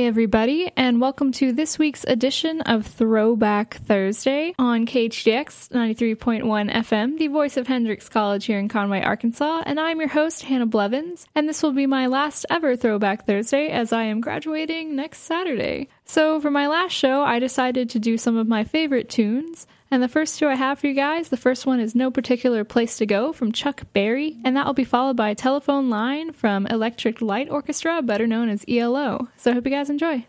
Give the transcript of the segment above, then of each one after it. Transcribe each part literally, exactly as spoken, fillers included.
Hey everybody, and welcome to this week's edition of Throwback Thursday on K H D X ninety-three point one F M, the voice of Hendrix College here in Conway, Arkansas, and I'm your host, Hannah Blevins, and this will be my last ever Throwback Thursday as I am graduating next Saturday. So for my last show, I decided to do some of my favorite tunes, and the first two I have for you guys, the first one is No Particular Place to Go from Chuck Berry, and that will be followed by Telephone Line from Electric Light Orchestra, better known as E L O. So I hope you guys enjoy.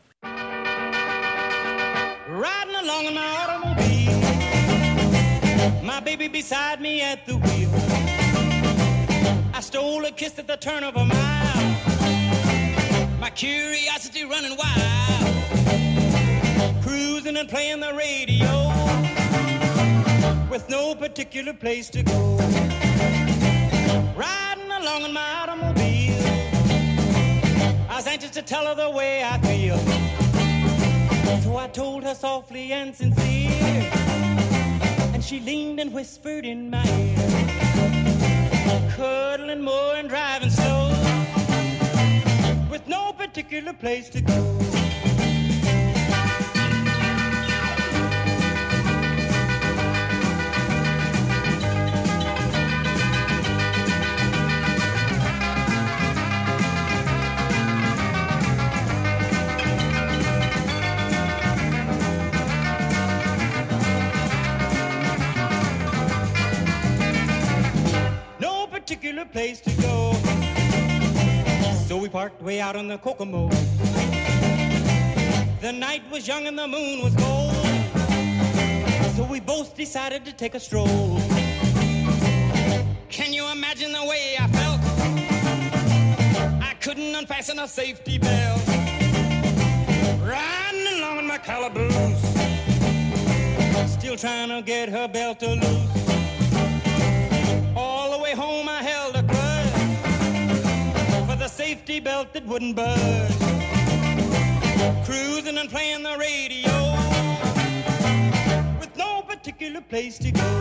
Riding along in my automobile, my baby beside me at the wheel. I stole a kiss at the turn of a mile, my curiosity running wild, cruising and playing the radio, with no particular place to go. Riding along in my automobile, I was anxious to tell her the way I feel. So I told her softly and sincere, and she leaned and whispered in my ear, cuddling more and driving slow, with no particular place to go. Particular place to go. So we parked way out on the Kokomo. The night was young and the moon was gold, so we both decided to take a stroll. Can you imagine the way I felt? I couldn't unfasten a safety belt, riding along in my calaboose, still trying to get her belt to loose. All the way home I held a grudge for the safety belt that wouldn't budge, cruising and playing the radio, with no particular place to go.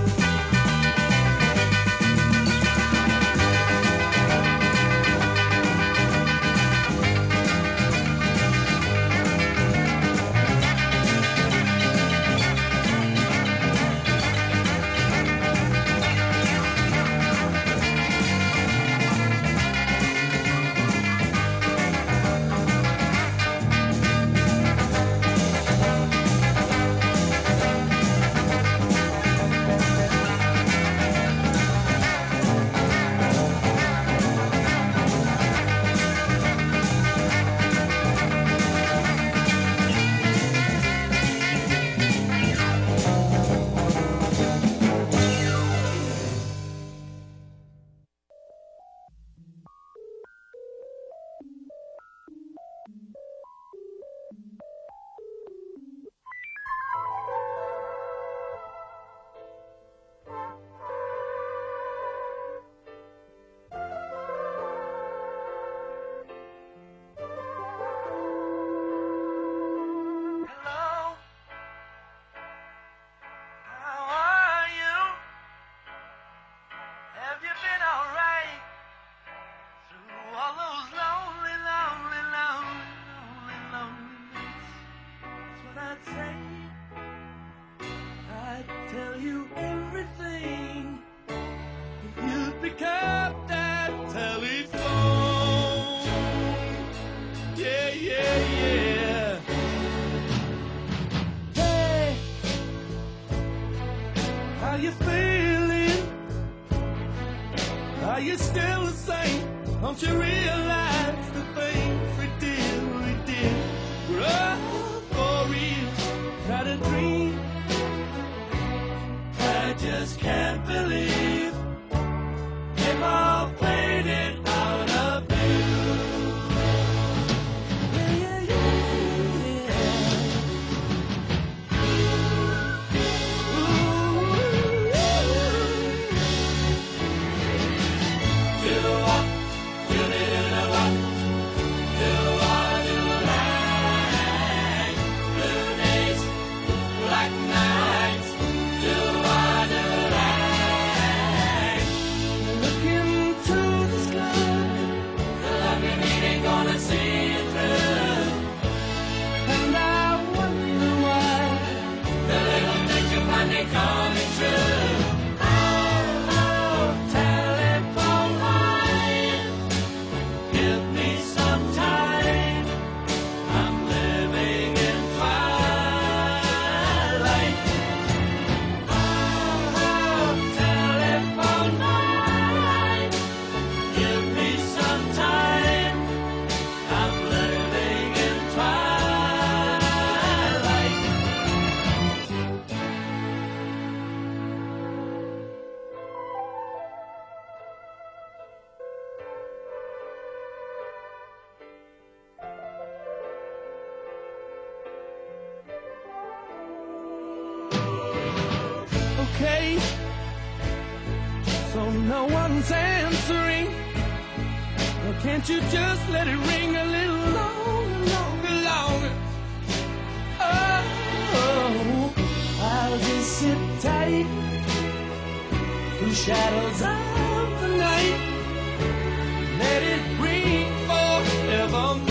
Black nights, do I do I no one's answering. Well, can't you just let it ring a little longer, longer, longer? Oh, I'll just sit tight through shadows of the night. Let it ring forevermore.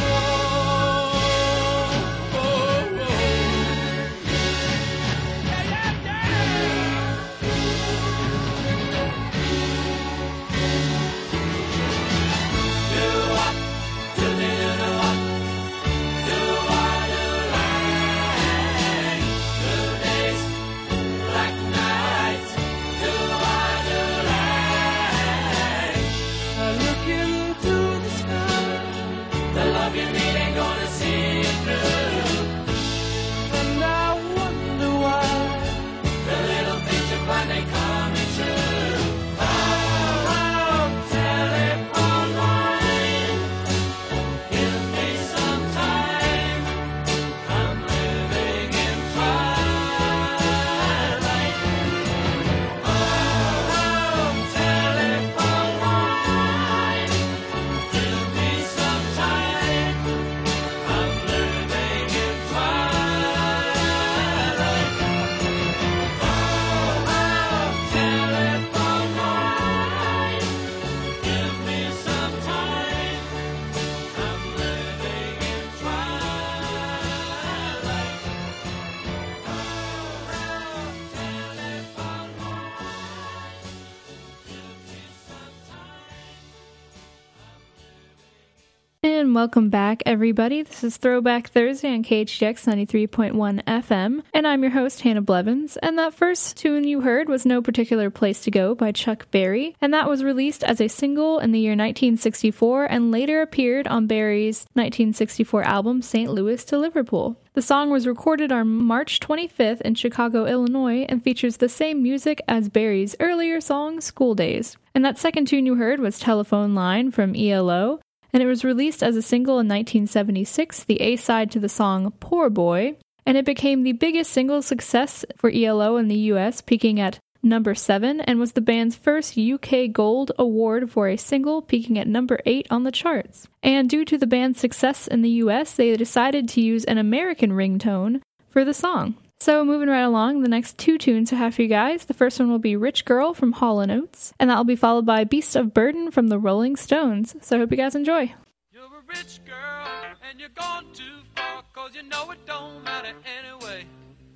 And welcome back, everybody. This is Throwback Thursday on K H D X ninety-three point one F M, and I'm your host, Hannah Blevins. And that first tune you heard was No Particular Place to Go by Chuck Berry, and that was released as a single in the year nineteen sixty-four and later appeared on Berry's nineteen sixty-four album Saint Louis to Liverpool. The song was recorded on March twenty-fifth in Chicago, Illinois, and features the same music as Berry's earlier song, School Days. And that second tune you heard was Telephone Line from E L O, and it was released as a single in nineteen seventy-six, the A-side to the song Poor Boy, and it became the biggest single success for E L O in the U S, peaking at number seven, and was the band's first U K Gold Award for a single, peaking at number eight on the charts. And due to the band's success in the U S, they decided to use an American ringtone for the song. So moving right along, the next two tunes I have for you guys. The first one will be Rich Girl from Hall and Oates, and that will be followed by Beast of Burden from the Rolling Stones. So I hope you guys enjoy. You're a rich girl, and you're gone too far, cause you know it don't matter anyway.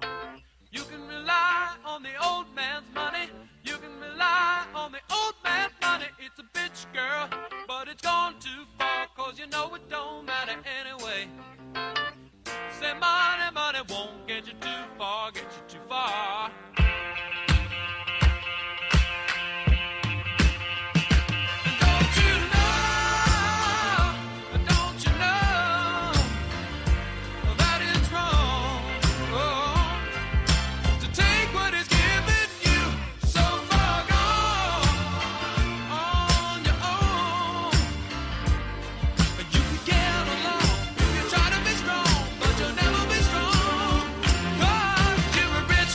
You can rely on the old man's money, you can rely on the old man's money. It's a bitch girl, but it's gone too far, cause you know it don't matter anyway. Say money, money won't get you too far, get you too far. Don't you know, don't you know that it's wrong, oh, to take what is given you so far gone on your own. You can get along if you try to be strong, but you'll never be strong, 'cause you're a rich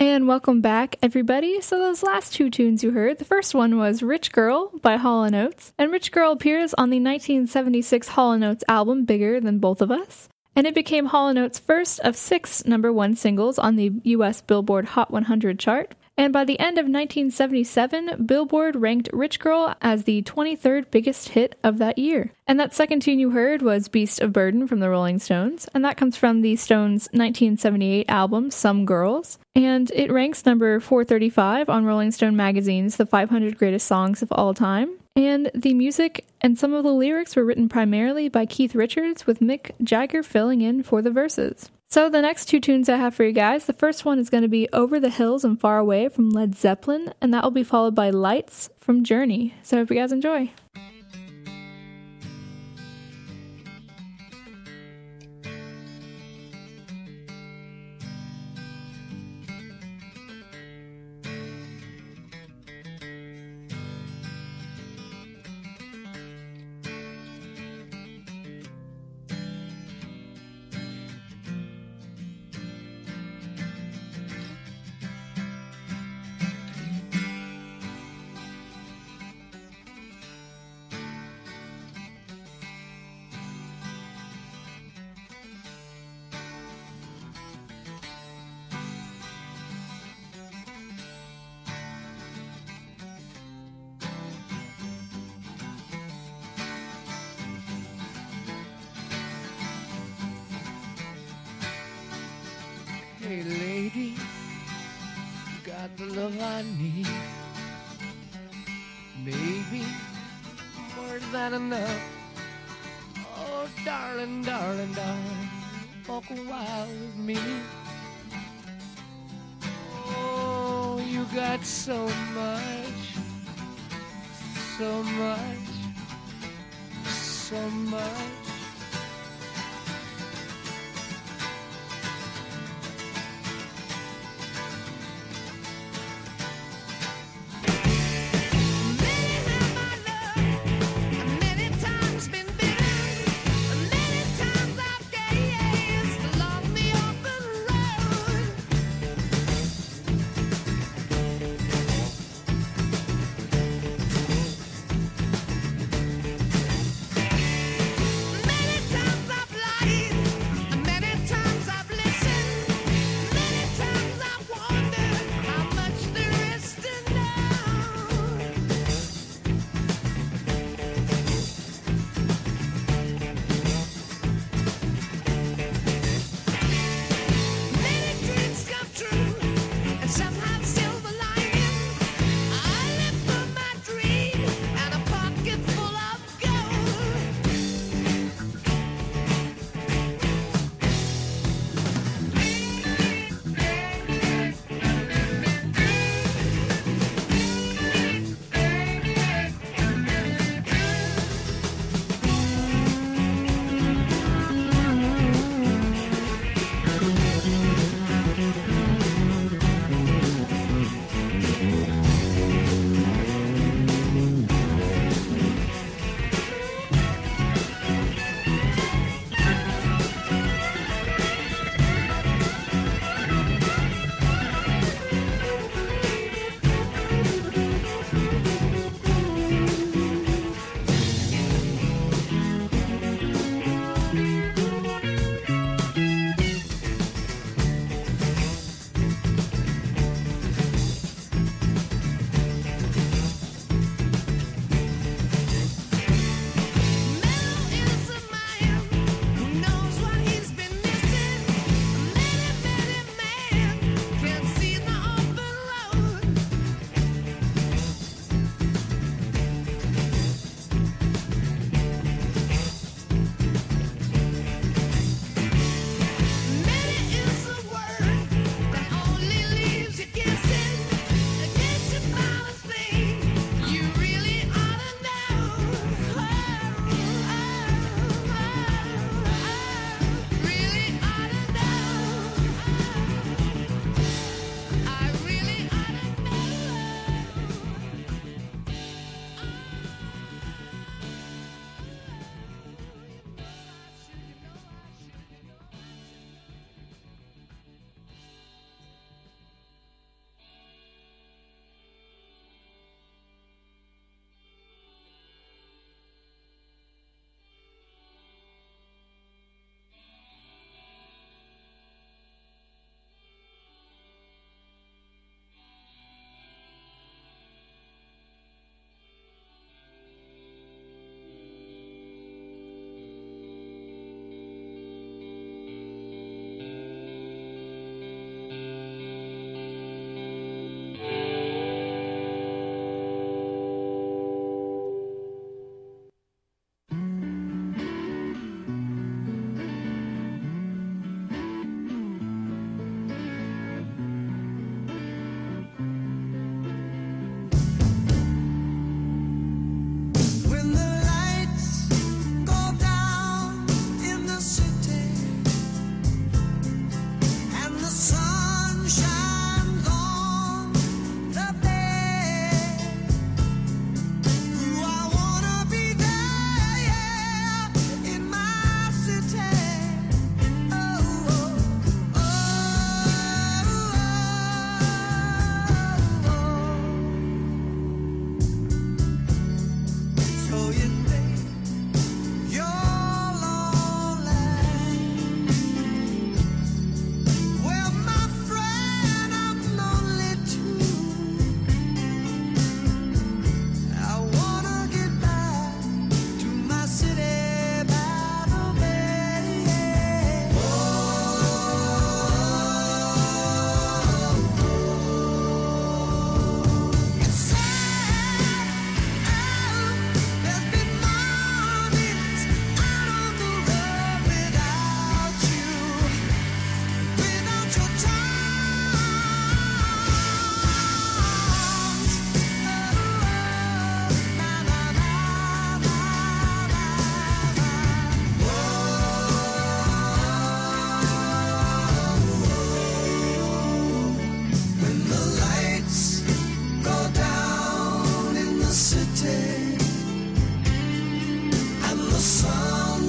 And welcome back, everybody. So those last two tunes you heard, the first one was Rich Girl by Hall and Oates. And Rich Girl appears on the nineteen seventy-six Hall and Oates album Bigger Than Both of Us. And it became Hall and Oates' first of six number one singles on the U S Billboard Hot one hundred chart. And by the end of nineteen seventy-seven, Billboard ranked Rich Girl as the twenty-third biggest hit of that year. And that second tune you heard was Beast of Burden from the Rolling Stones, and that comes from the Stones' nineteen seventy-eight album, Some Girls. And it ranks number four thirty-five on Rolling Stone magazine's The five hundred Greatest Songs of All Time. And the music and some of the lyrics were written primarily by Keith Richards, with Mick Jagger filling in for the verses. So the next two tunes I have for you guys, the first one is going to be Over the Hills and Far Away from Led Zeppelin, and that will be followed by Lights from Journey. So I hope you guys enjoy. Hey lady, you got the love I need. Baby, more than enough. Oh, darling, darling, darling, walk a while with me. Oh, you got so much, so much, so much. Man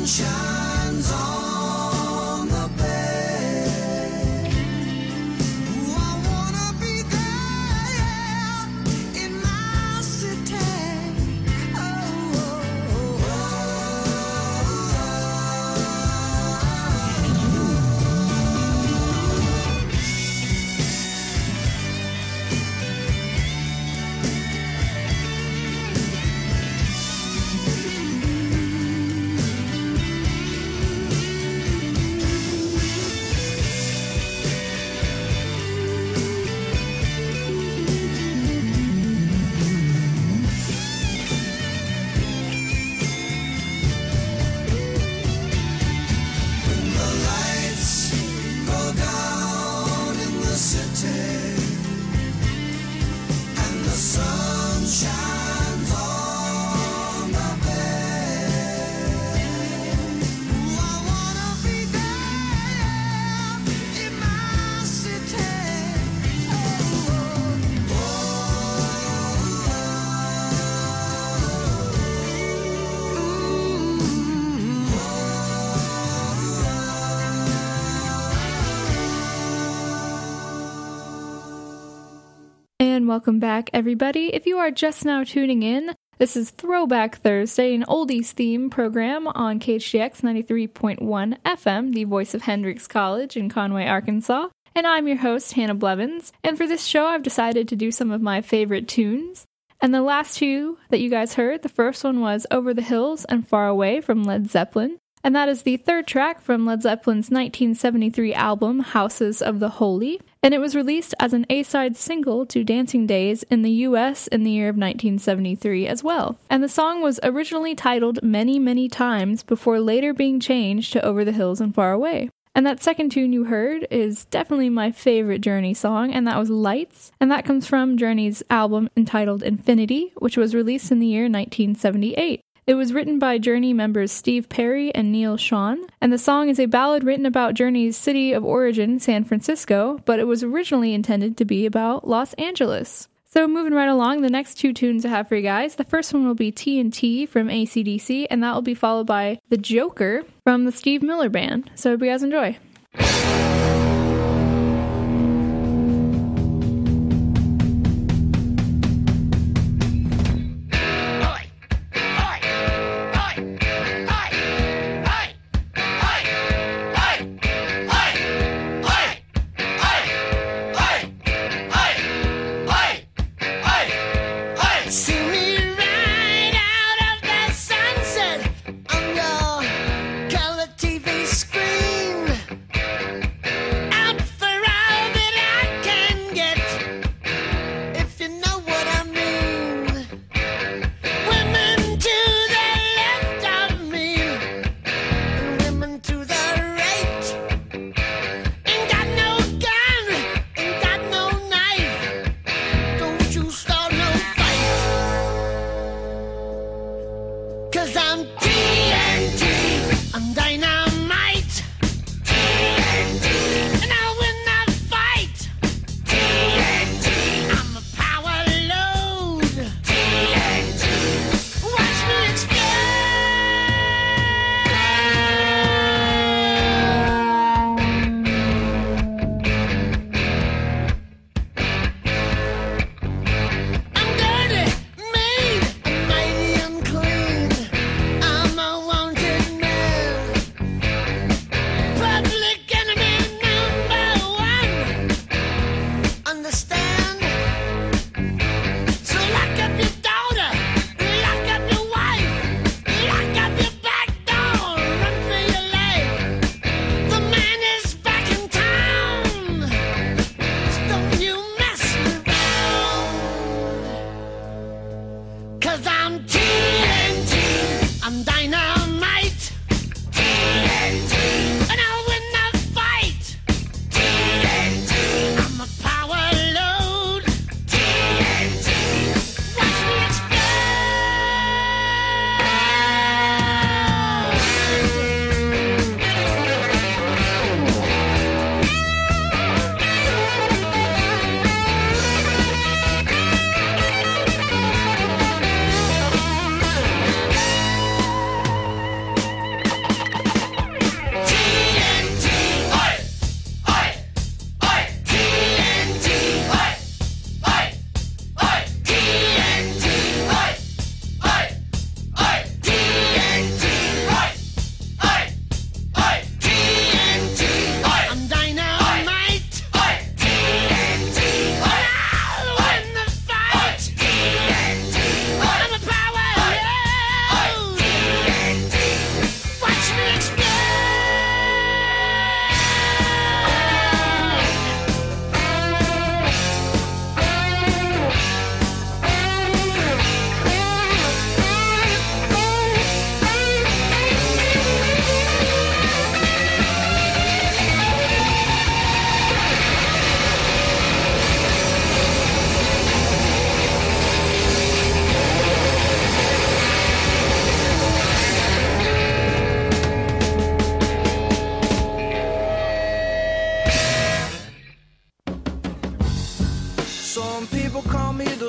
shines on the bay. Ooh, I wanna be there in my city. Oh, oh, oh, the lights go down in the city, and the sun shines on the bay. Ooh, I wanna be there in my city. Oh, oh, And welcome back, everybody. If you are just now tuning in, this is Throwback Thursday, an oldies theme program on K H D X ninety-three point one F M, the voice of Hendrix College in Conway, Arkansas. And I'm your host, Hannah Blevins. And for this show, I've decided to do some of my favorite tunes. And the last two that you guys heard, the first one was Over the Hills and Far Away from Led Zeppelin. And that is the third track from Led Zeppelin's nineteen seventy-three album, Houses of the Holy. And it was released as an A-side single to Dancing Days in the U S in the year of nineteen seventy-three as well. And the song was originally titled Many, Many Times before later being changed to Over the Hills and Far Away. And that second tune you heard is definitely my favorite Journey song, and that was Lights. And that comes from Journey's album entitled Infinity, which was released in the year nineteen seventy-eight. It was written by Journey members Steve Perry and Neil Schon, and the song is a ballad written about Journey's city of origin, San Francisco, but it was originally intended to be about Los Angeles. So moving right along, the next two tunes I have for you guys. The first one will be T N T from A C D C, and that will be followed by The Joker from the Steve Miller Band. So hope you guys enjoy. see me right out of the sunset on your color T V screen.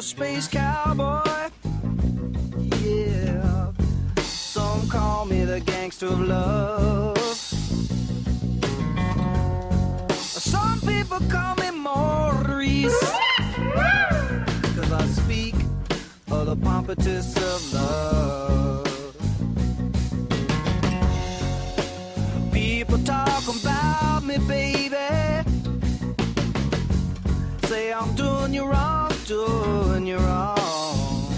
space cowboy. Yeah, some call me the gangster of love. Some people call me Maurice, 'cause I speak of the pompatus of love. People talk about me, baby, say I'm doing you wrong, doing you wrong.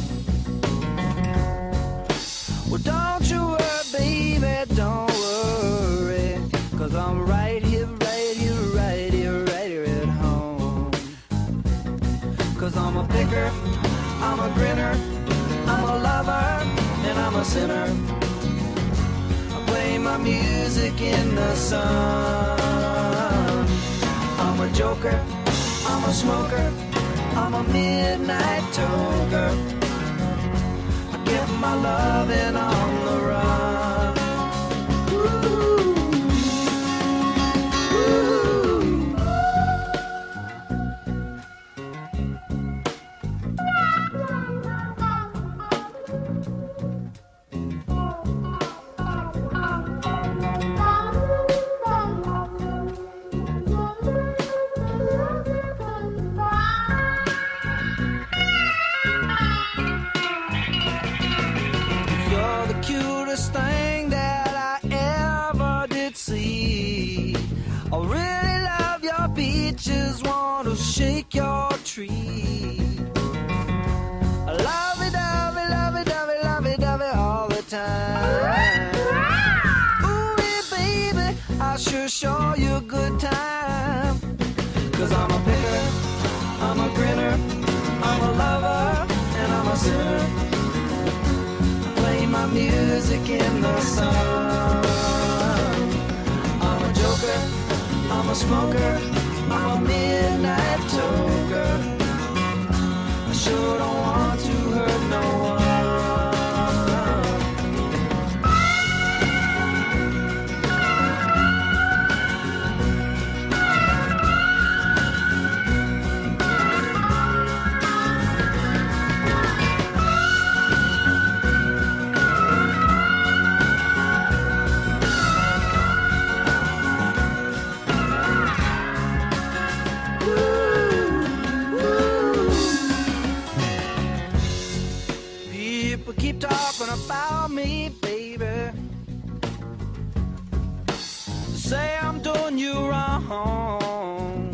Well, don't you worry, baby, don't worry, 'cause I'm right here, right here, right here, right here at home. 'Cause I'm a picker, I'm a grinner, I'm a lover, and I'm a sinner. I play my music in the sun. I'm a joker, I'm a smoker, I'm a midnight toker. I get my loving on the run. Ooh. Ooh. You're the cutest thing that I ever did see. I really love your beaches, want to shake your tree. I love it, love it, love it, love it, love it, love it all the time. Ooh, yeah, baby, I sure show you a good time. 'Cause I'm a picker, I'm a grinner, I'm a lover, and I'm a sinner. Play my music in the sun. I'm a joker, I'm a smoker, I'm a midnight toker. I sure don't want to hurt no one. People keep talking about me, baby. Say I'm doing you wrong.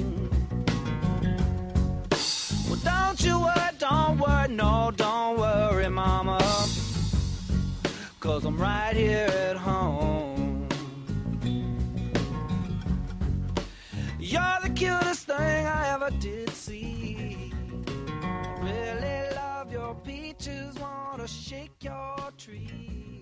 Well, don't you worry, don't worry, no, don't worry, mama. 'Cause I'm right here at home. You're the cutest thing I ever did see. Really love your peaches, wanna shake your tree.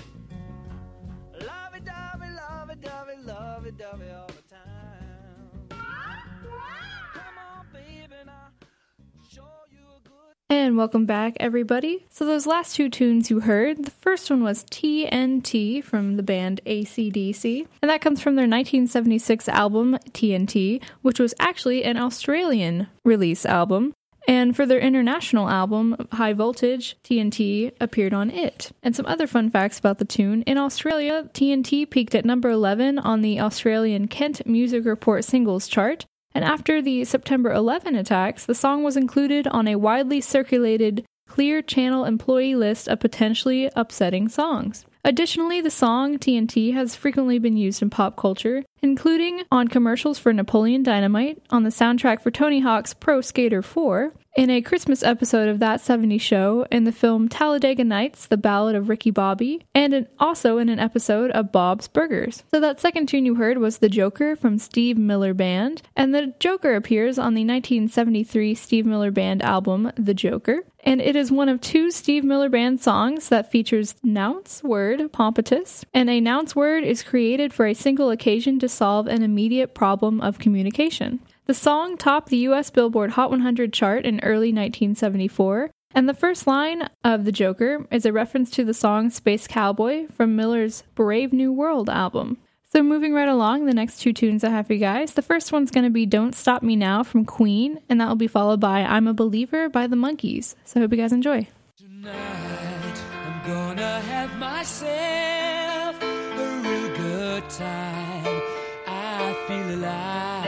Love it, dovey, love it, dovey, love it, dovey all the time. Come on, baby, now show you a good. And welcome back, everybody. So those last two tunes you heard, the first one was T N T from the band A C D C, and that comes from their nineteen seventy-six album T N T, which was actually an Australian release album. And for their international album, High Voltage, T N T appeared on it. And some other fun facts about the tune. In Australia, T N T peaked at number eleven on the Australian Kent Music Report singles chart. And after the September eleventh attacks, the song was included on a widely circulated Clear Channel employee list of potentially upsetting songs. Additionally, the song T N T has frequently been used in pop culture, including on commercials for Napoleon Dynamite, on the soundtrack for Tony Hawk's Pro Skater four, in a Christmas episode of That seventies Show, in the film Talladega Nights, The Ballad of Ricky Bobby, and in, also in an episode of Bob's Burgers. So that second tune you heard was The Joker from Steve Miller Band, and The Joker appears on the nineteen seventy-three Steve Miller Band album, The Joker, and it is one of two Steve Miller Band songs that features nounce word pompatus, and a nounce word is created for a single occasion to solve an immediate problem of communication. The song topped the U S Billboard Hot one hundred chart in early nineteen seventy-four, and the first line of The Joker is a reference to the song Space Cowboy from Miller's Brave New World album. So moving right along, the next two tunes I have for you guys. The first one's going to be Don't Stop Me Now from Queen, and that will be followed by I'm a Believer by the Monkees. So I hope you guys enjoy. Tonight, I'm gonna have myself a real good time. I feel alive.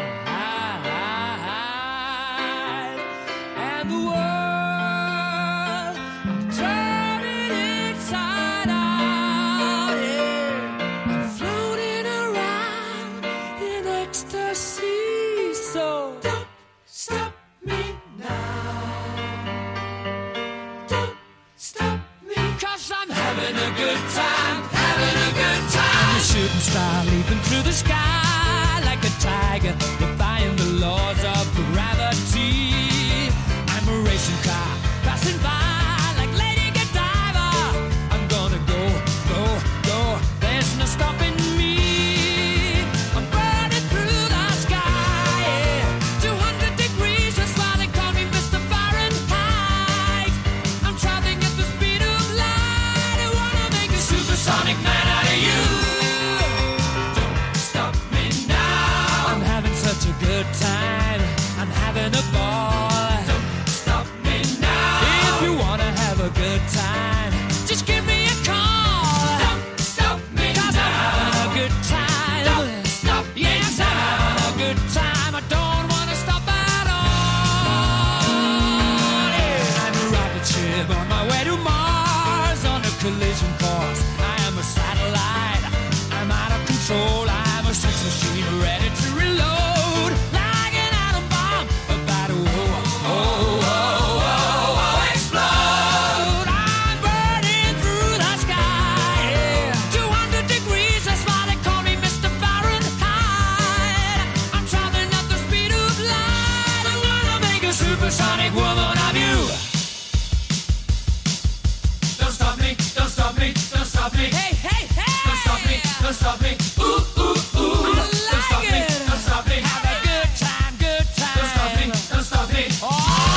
And the world, I'm turning inside out. Yeah. I'm floating around in ecstasy. So don't stop me now. Don't stop me, 'cause I'm having a good time, having a good time. I'm a shooting star leaping through the sky like a tiger, defying the laws of gravity. I'm a racing car passing by like Lady Godiva. I'm gonna go, go, go. There's no stopping me. I'm burning through the sky, yeah. two hundred degrees, that's why they call me Mister Fahrenheit. I'm traveling at the speed of light. I wanna make a supersonic man out of you. Don't stop me now. I'm having such a good time. I'm having a ball. Don't stop me now. If you wanna have a good time, just give me a call. Don't stop me 'cause now. I'm having a good time. Don't stop me yes, now. I'm having a good time. I don't wanna stop at all. Yeah. I'm a rocket ship on my way to Mars on a collision course. I am a satellite. I'm out of control. I'm a sex machine ready to reload like an atom bomb about to oh, oh, oh, oh, oh, explode. I'm burning through the sky, yeah. two hundred degrees, that's why they call me Mister Fahrenheit. I'm traveling at the speed of light. I'm gonna make a supersonic woman of you. Don't stop me, don't stop me, don't stop me. Hey, hey, hey! Don't stop me, don't stop me. Ooh, ooh, ooh. I like don't stop it. me, don't stop me. Have a good time, good time. Don't stop me, don't stop me. Oh!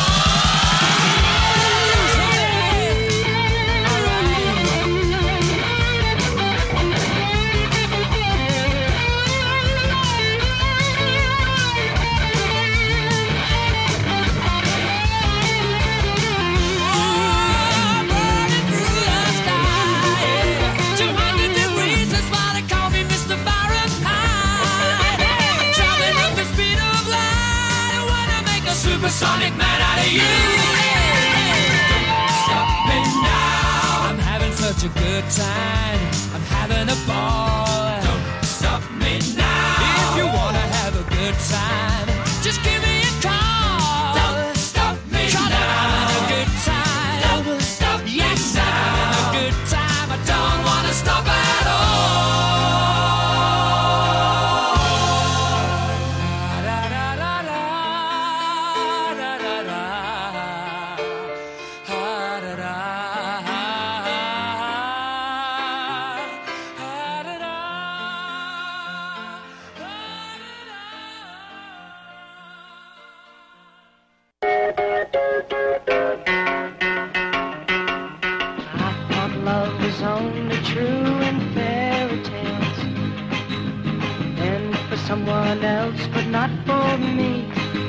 Supersonic man out of you. Don't stop me now. I'm having such a good time. I'm having a ball. Don't stop me now. If you wanna have a good time, just give me a call. Don't stop me now. I'm having a good time. Don't stop me yes, now. I'm having a good time. I don't wanna stop at all. Someone else, but not for me.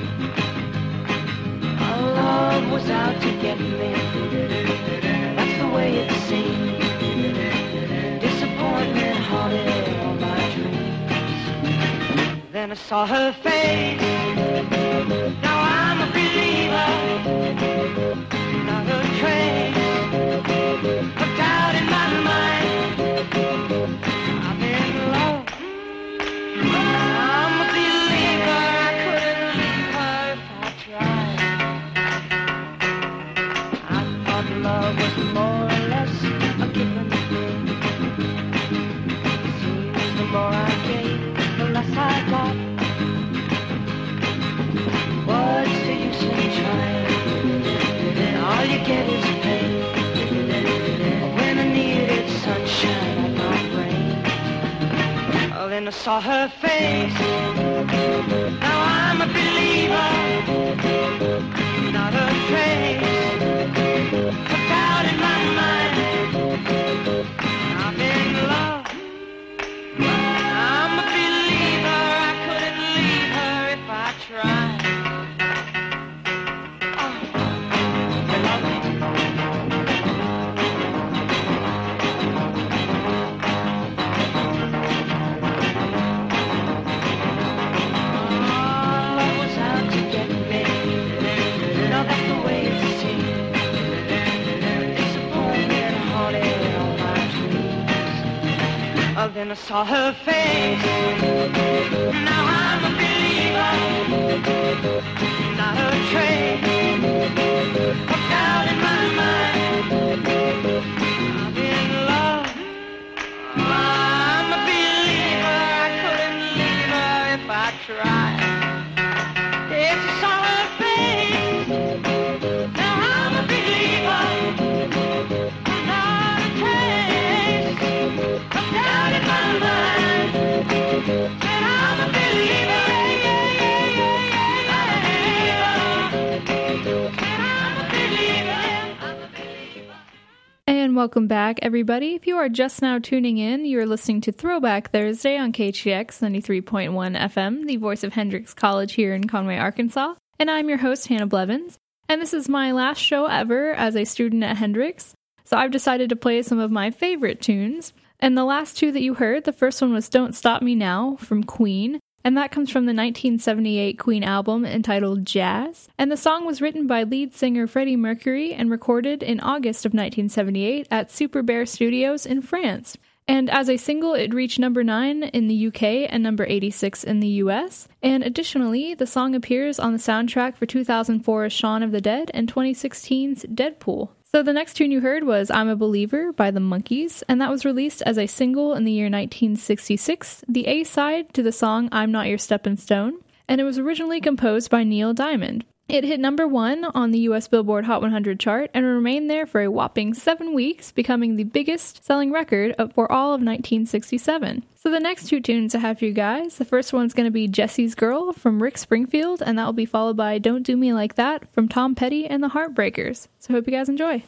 Our love was out to get me. That's the way it seemed. Disappointment haunted all my dreams. Then I saw her face. Now I'm a believer. Not a trace of doubt in my mind. I'm in love. I'm a believer, I couldn't leave her if I tried. I thought love was more or less a given thing. Seems the more I gave, the less I got. What's the use in trying? And all you get is pain. When I needed sunshine, I got rain. Well, then I saw her face. Now I'm a believer. Not a trace of doubt in my mind. I'm in love. I'm a then I saw her face. Now I'm a believer, not a trace of doubt in my mind. I'm in love. I'm a believer. I couldn't leave her if I tried. Yes, I saw her face. Now I'm a believer, not a trace of doubt in my mind. And I'm a believer, yeah, yeah, yeah, yeah, yeah. And I'm a believer, I'm a believer. And welcome back, everybody. If you are just now tuning in, you're listening to Throwback Thursday on K H D X ninety-three point one F M, the voice of Hendrix College here in Conway, Arkansas. And I'm your host, Hannah Blevins. And this is my last show ever as a student at Hendrix. So I've decided to play some of my favorite tunes. And the last two that you heard, the first one was Don't Stop Me Now from Queen. And that comes from the nineteen seventy-eight Queen album entitled Jazz. And the song was written by lead singer Freddie Mercury and recorded in August of nineteen seventy-eight at Super Bear Studios in France. And as a single, it reached number nine in the U K and number eighty-six in the U S. And additionally, the song appears on the soundtrack for two thousand four's Shaun of the Dead and twenty sixteen's Deadpool. So the next tune you heard was I'm a Believer by the Monkees, and that was released as a single in the year nineteen sixty-six, the A-side to the song I'm Not Your Steppin' Stone, and it was originally composed by Neil Diamond. It hit number one on the U S Billboard Hot one hundred chart and remained there for a whopping seven weeks, becoming the biggest selling record for all of nineteen sixty-seven. So the next two tunes I have for you guys, the first one's going to be Jesse's Girl from Rick Springfield, and that will be followed by Don't Do Me Like That from Tom Petty and the Heartbreakers. So hope you guys enjoy.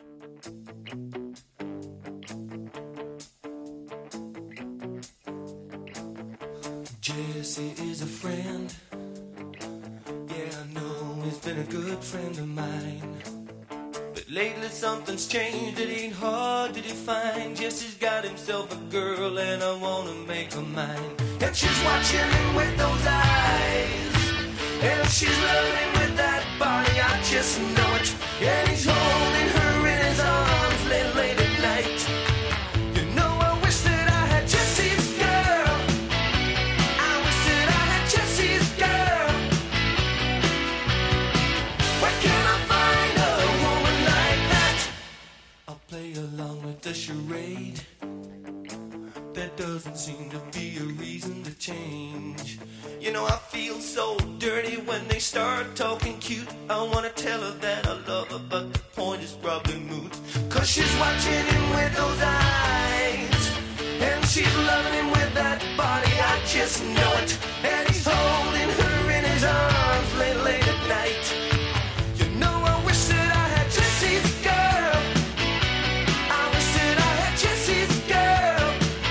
Jesse is a friend. Yeah, I know he's been a good friend of mine. But lately something's changed, it ain't hard to define. Jesse's got himself a girl and I wanna make her mine. And she's watching him with those eyes, and she's loving him with that body, I just know it. And he's holding her in his arms late, late at night. You know I wish that I had Jesse's girl. I wish that I had Jesse's girl. Where can I find a woman like that? I'll play along with the charade. There doesn't seem to be a reason to change. You know I feel so dirty when they start talking cute. I wanna tell her that I love her, but the point is probably moot. Cause she's watching him with those eyes, and she's loving him with that body, I just know it. And he's holding her in his arms late, late at night. You know I wish that I had Jesse's girl. I wish that I had Jesse's girl.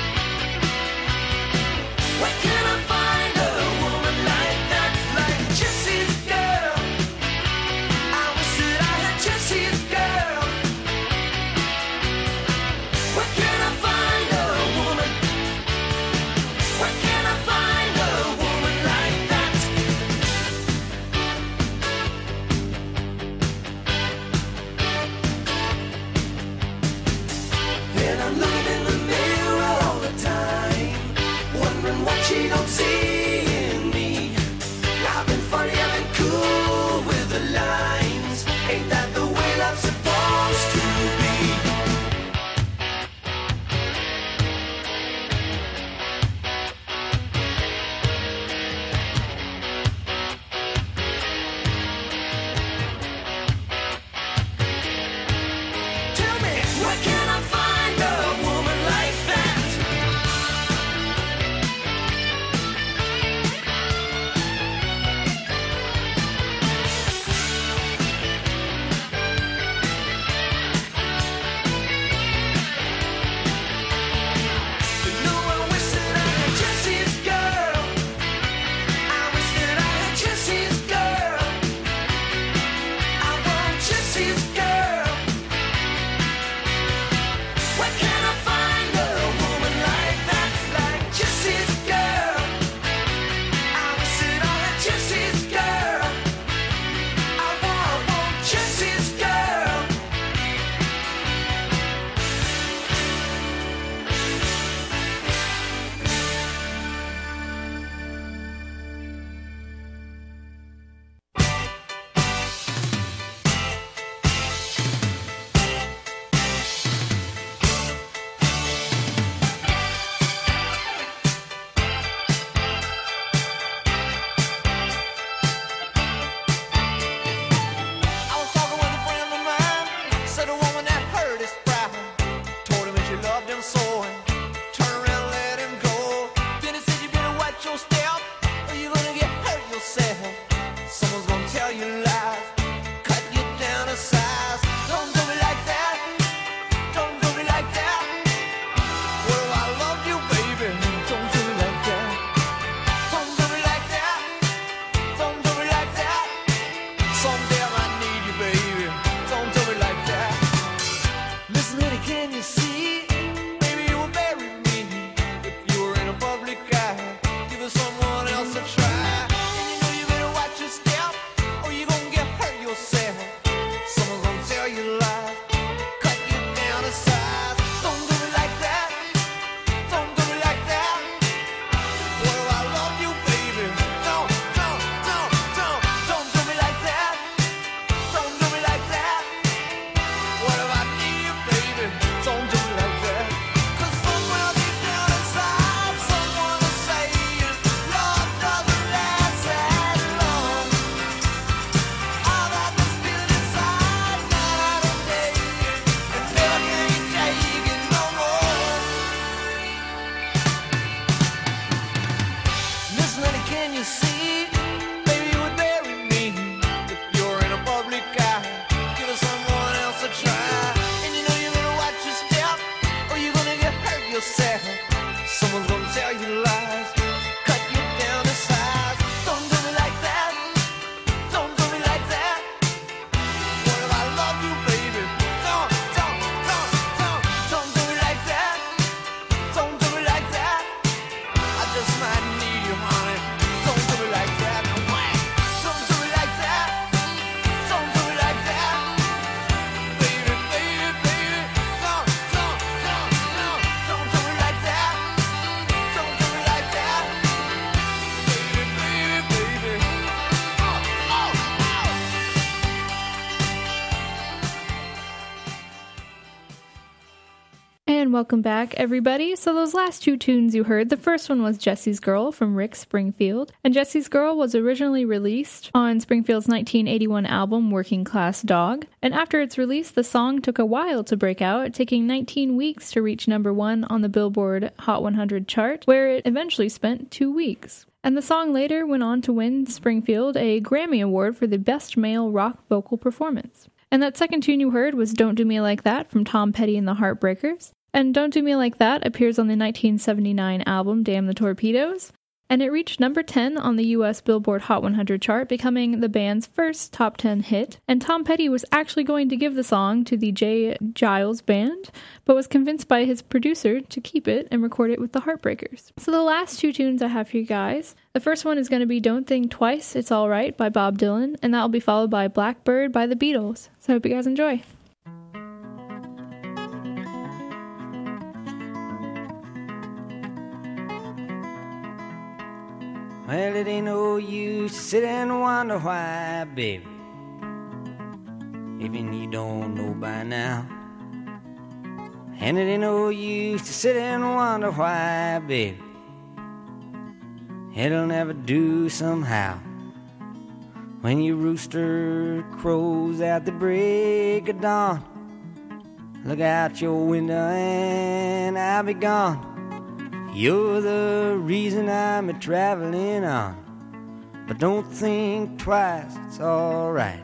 Where can I find a woman like that, like Jesse's girl? I wish that I had Jesse's girl. Where can I find a woman? Where can I find a woman tell you lies, cut you down to size. Don't do me like that. Don't do me like that. What if I love you, baby? Don't, don't, don't, don't, don't do me like that. Don't do me like that. I just might need you, honey. Don't do me like that. No way. Don't do me like that. Don't do me like that. Baby, baby, baby. Don't, don't, don't, don't, don't do me like that. Don't do me like that. Baby, baby, baby. Oh, oh, oh. And welcome back, everybody. So those last two tunes you heard, the first one was Jesse's Girl from Rick Springfield. And Jesse's Girl was originally released on Springfield's nineteen eighty-one album, Working Class Dog. And after its release, the song took a while to break out, taking nineteen weeks to reach number one on the Billboard Hot one hundred chart, where it eventually spent two weeks. And the song later went on to win Springfield a Grammy Award for the Best Male Rock Vocal Performance. And that second tune you heard was Don't Do Me Like That from Tom Petty and the Heartbreakers. And Don't Do Me Like That appears on the nineteen seventy-nine album Damn the Torpedoes, and it reached number ten on the U S Billboard Hot one hundred chart, becoming the band's first top ten hit. And Tom Petty was actually going to give the song to the Jay Giles Band, but was convinced by his producer to keep it and record it with the Heartbreakers. So the last two tunes I have for you guys, the first one is going to be Don't Think Twice, It's Alright by Bob Dylan, and that will be followed by Blackbird by the Beatles. So I hope you guys enjoy. Well, it ain't no use to sit and wonder why, baby. Even you don't know by now. And it ain't no use to sit and wonder why, baby. It'll never do somehow. When your rooster crows at the break of dawn, look out your window and I'll be gone. You're the reason I'm a traveling on. But don't think twice, it's alright.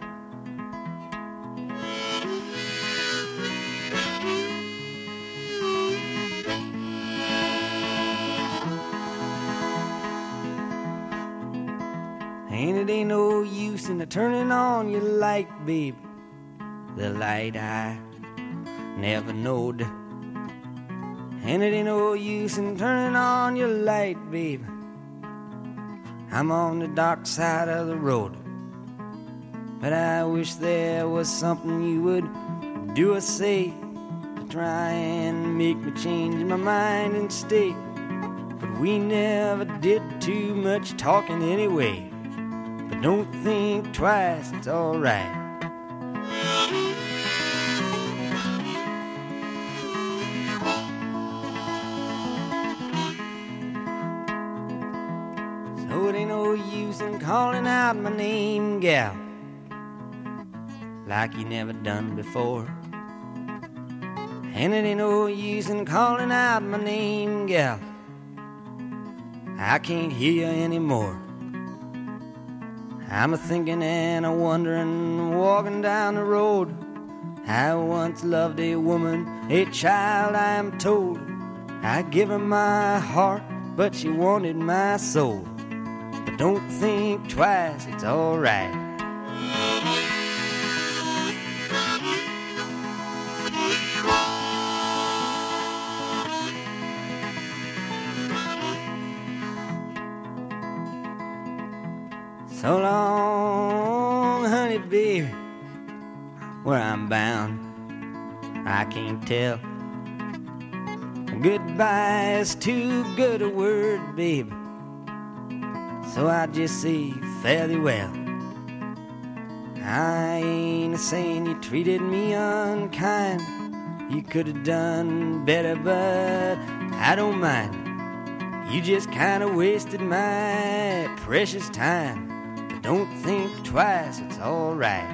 And it ain't no use in the turning on your light, baby. The light I never knowed. And it ain't no use in turning on your light, baby. I'm on the dark side of the road. But I wish there was something you would do or say to try and make me change my mind and stay. But we never did too much talking anyway. But don't think twice, it's alright. So it ain't no use in calling out my name, gal, like you never done before. And it ain't no use in calling out my name, gal, I can't hear you anymore. I'm a-thinking and a-wondering, walking down the road. I once loved a woman, a child I am told. I give her my heart, but she wanted my soul. But don't think twice, it's alright. So long, honey, baby, where I'm bound, I can't tell. Goodbye is too good a word, baby, so I just say fare thee well. I ain't a-saying you treated me unkind. You could have done better, but I don't mind. You just kind of wasted my precious time. But don't think twice, it's alright.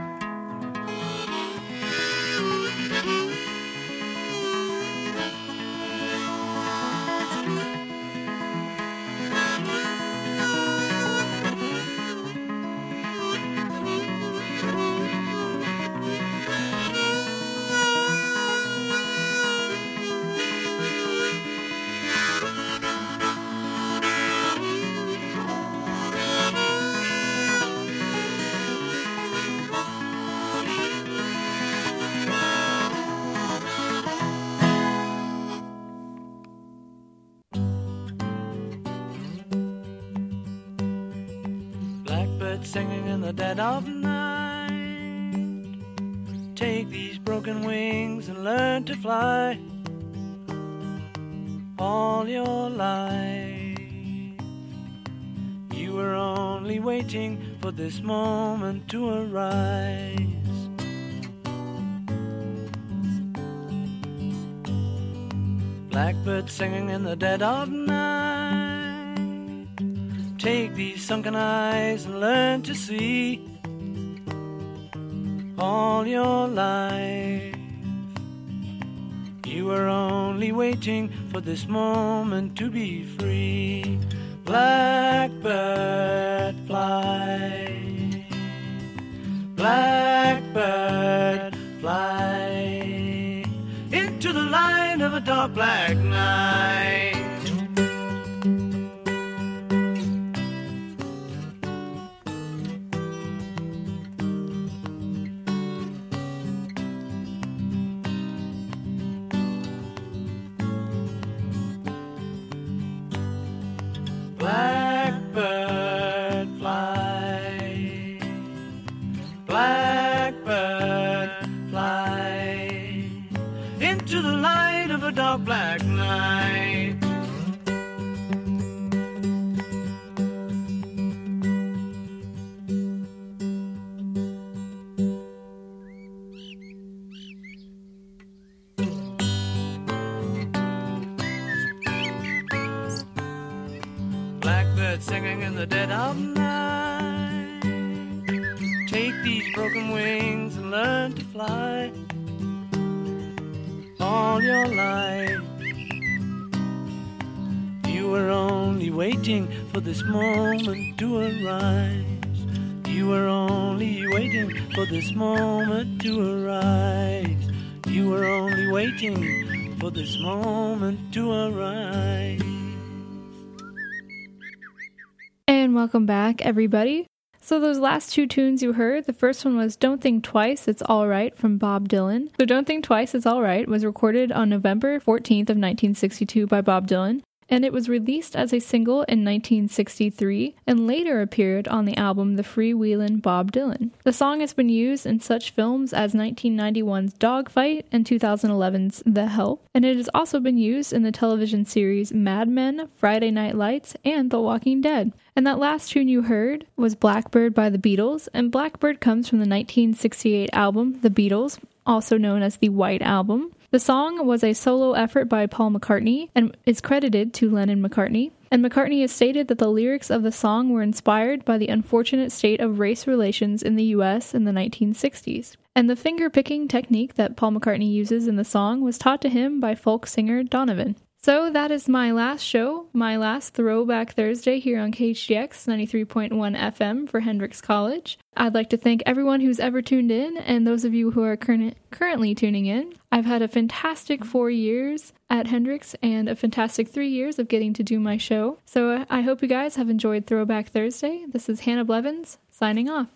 Blackbird singing in the dead of night. Take these broken wings and learn to fly. All your life you were only waiting for this moment to arise. Blackbird singing in the dead of night. Take these sunken eyes and learn to see. All your life you were only waiting for this moment to be free. Blackbird fly, blackbird fly into the light of a dark black night. Blackbird fly, blackbird fly into the light of a dark black night. Blackbird singing in the dead of night. Take these broken wings and learn to fly. All your life you were only waiting for this moment to arise. You were only waiting for this moment to arise. You were only waiting for this moment to arise. And welcome back, everybody. So those last two tunes you heard, the first one was Don't Think Twice, It's Alright from Bob Dylan. So Don't Think Twice, It's Alright was recorded on November fourteenth of nineteen sixty-two by Bob Dylan, and it was released as a single in nineteen sixty-three and later appeared on the album The Freewheelin' Bob Dylan. The song has been used in such films as nineteen ninety-one's Dogfight and two thousand eleven's The Help, and it has also been used in the television series Mad Men, Friday Night Lights, and The Walking Dead. And that last tune you heard was Blackbird by the Beatles, and Blackbird comes from the nineteen sixty-eight album The Beatles, also known as the White Album. The song was a solo effort by Paul McCartney and is credited to Lennon-McCartney. And McCartney has stated that the lyrics of the song were inspired by the unfortunate state of race relations in the U S in the nineteen sixties. And the finger-picking technique that Paul McCartney uses in the song was taught to him by folk singer Donovan. So that is my last show, my last Throwback Thursday here on K H D X ninety-three point one F M for Hendrix College. I'd like to thank everyone who's ever tuned in and those of you who are current, currently tuning in. I've had a fantastic four years at Hendrix and a fantastic three years of getting to do my show. So I hope you guys have enjoyed Throwback Thursday. This is Hannah Blevins signing off.